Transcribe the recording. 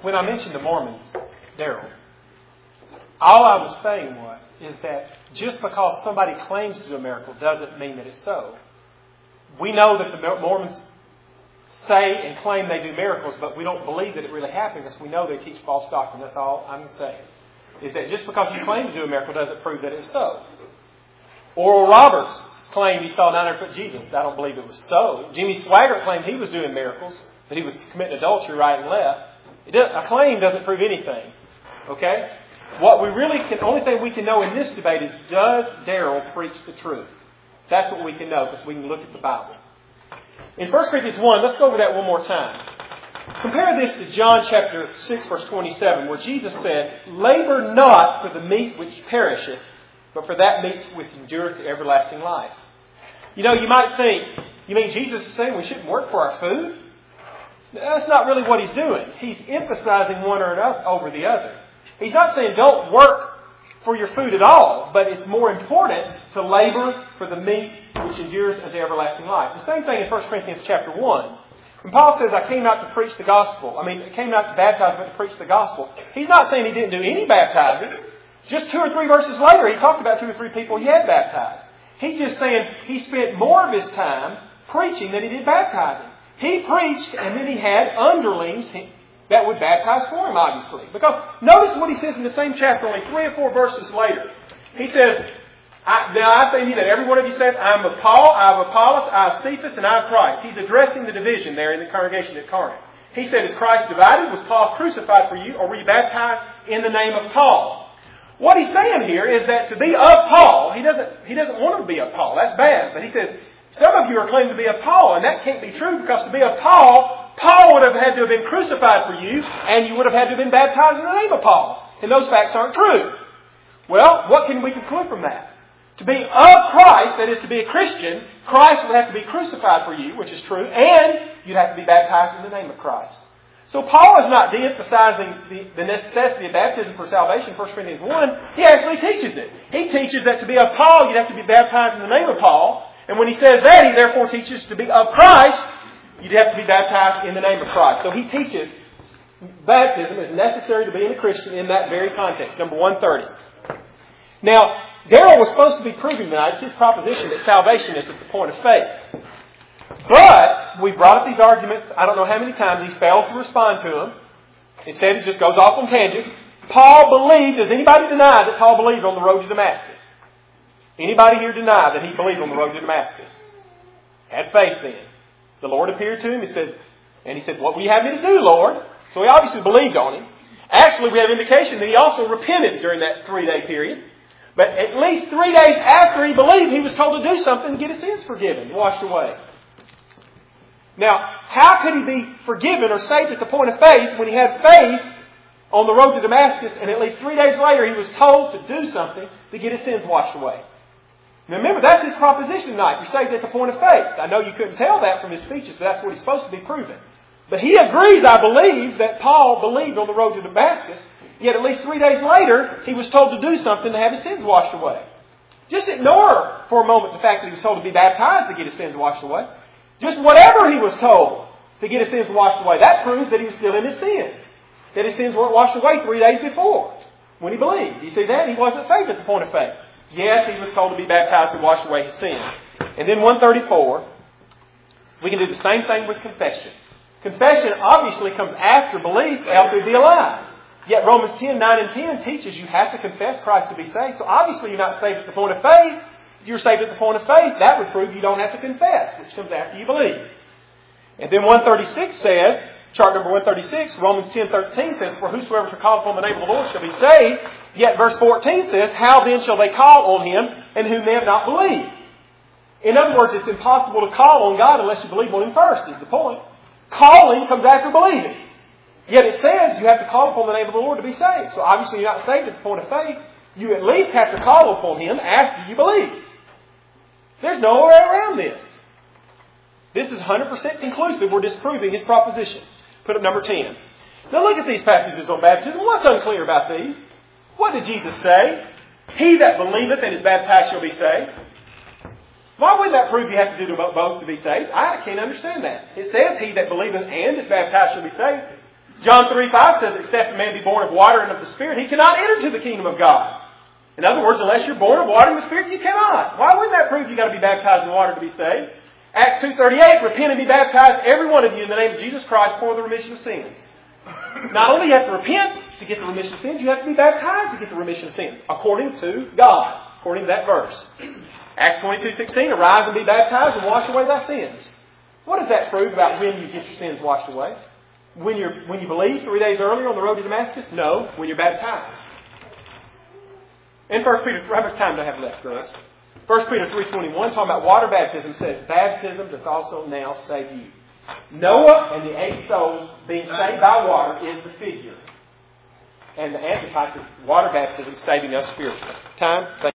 when I mentioned the Mormons, Daryl, all I was saying is that just because somebody claims to do a miracle doesn't mean that it's so. We know that the Mormons say and claim they do miracles, but we don't believe that it really happens because we know they teach false doctrine. That's all I'm saying. Is that just because you claim to do a miracle doesn't prove that it's so. Oral Roberts claimed he saw a 900-foot Jesus. I don't believe it was so. Jimmy Swaggart claimed he was doing miracles, that he was committing adultery right and left. A claim doesn't prove anything. Okay? What we really can, only thing we can know in this debate is, does Daryl preach the truth? That's what we can know because we can look at the Bible. In 1 Corinthians 1, let's go over that one more time. Compare this to John chapter 6, verse 27, where Jesus said, "Labor not for the meat which perisheth, but for that meat which endureth to everlasting life." You know, you might think, you mean Jesus is saying we shouldn't work for our food? That's not really what he's doing. He's emphasizing one or another over the other. He's not saying don't work for your food at all, but it's more important to labor for the meat which endures unto everlasting life. The same thing in 1 Corinthians chapter 1. When Paul says, I came out to preach the gospel, I came out to baptize, but to preach the gospel. He's not saying he didn't do any baptizing. Just 2 or 3 verses later, he talked about 2 or 3 people he had baptized. He's just saying he spent more of his time preaching than he did baptizing. He preached, and then he had underlings that would baptize for him, obviously. Because notice what he says in the same chapter, only 3 or 4 verses later. He says, now I think that every one of you said, I'm of Paul, I have Apollos, I have Cephas, and I have Christ. He's addressing the division there in the congregation at Corinth. He said, is Christ divided? Was Paul crucified for you? Or were you baptized in the name of Paul? What he's saying here is that to be of Paul, he doesn't want to be of Paul. That's bad. But he says, some of you are claiming to be of Paul, and that can't be true because to be of Paul, Paul would have had to have been crucified for you, and you would have had to have been baptized in the name of Paul. And those facts aren't true. Well, what can we conclude from that? To be of Christ, that is to be a Christian, Christ would have to be crucified for you, which is true, and you'd have to be baptized in the name of Christ. So Paul is not de-emphasizing the necessity of baptism for salvation, 1 Corinthians 1. He actually teaches it. He teaches that to be of Paul, you'd have to be baptized in the name of Paul. And when he says that, he therefore teaches to be of Christ, you'd have to be baptized in the name of Christ. So he teaches baptism is necessary to being a Christian in that very context. Number 130. Now, Daryl was supposed to be proving tonight, it's his proposition that salvation is at the point of faith. But we brought up these arguments, I don't know how many times, he fails to respond to them. Instead, he just goes off on tangents. Paul believed, does anybody deny that Paul believed on the road to Damascus? Anybody here deny that he believed on the road to Damascus? Had faith then. The Lord appeared to him, he said, what will you have me to do, Lord? So he obviously believed on him. Actually, we have indication that he also repented during that 3-day period. But at least 3 days after he believed, he was told to do something to get his sins forgiven, washed away. Now, how could he be forgiven or saved at the point of faith when he had faith on the road to Damascus and at least 3 days later he was told to do something to get his sins washed away? Now remember, that's his proposition tonight. You're saved at the point of faith. I know you couldn't tell that from his speeches, but that's what he's supposed to be proving. But he agrees, I believe, that Paul believed on the road to Damascus, yet at least 3 days later he was told to do something to have his sins washed away. Just ignore for a moment the fact that he was told to be baptized to get his sins washed away. Just whatever he was told to get his sins washed away, that proves that he was still in his sins. That his sins weren't washed away 3 days before when he believed. You see that? He wasn't saved at the point of faith. Yes, he was told to be baptized to wash away his sins. And then 134, we can do the same thing with confession. Confession obviously comes after belief, else he'd be alive. Yet Romans 10, 9 and 10 teaches you have to confess Christ to be saved. So obviously you're not saved at the point of faith. If you're saved at the point of faith, that would prove you don't have to confess, which comes after you believe. And then 136 says, chart number 136, Romans 10:13 says, for whosoever shall call upon the name of the Lord shall be saved. Yet verse 14 says, how then shall they call on him in whom they have not believed? In other words, it's impossible to call on God unless you believe on him first, is the point. Calling comes after believing. Yet it says you have to call upon the name of the Lord to be saved. So obviously you're not saved at the point of faith. You at least have to call upon him after you believe. There's no way around this. This is 100% conclusive. We're disproving his proposition. Put up number 10. Now look at these passages on baptism. What's unclear about these? What did Jesus say? He that believeth and is baptized shall be saved. Why wouldn't that prove you have to do both to be saved? I can't understand that. It says he that believeth and is baptized shall be saved. John 3:5 says, except a man be born of water and of the Spirit, he cannot enter into the kingdom of God. In other words, unless you're born of water and the Spirit, you cannot. Why wouldn't that prove you've got to be baptized in water to be saved? Acts 2:38, repent and be baptized, every one of you, in the name of Jesus Christ for the remission of sins. Not only do you have to repent to get the remission of sins, you have to be baptized to get the remission of sins, according to God, according to that verse. Acts 22:16, arise and be baptized and wash away thy sins. What does that prove about when you get your sins washed away? When you believe 3 days earlier on the road to Damascus? No, when you're baptized. In 1 Peter, how much time do I have left, girls? 1 Peter 3:21, talking about water baptism, says, baptism doth also now save you. Noah and the 8 souls being saved by water is the figure. And the antitype is water baptism saving us spiritually. Time?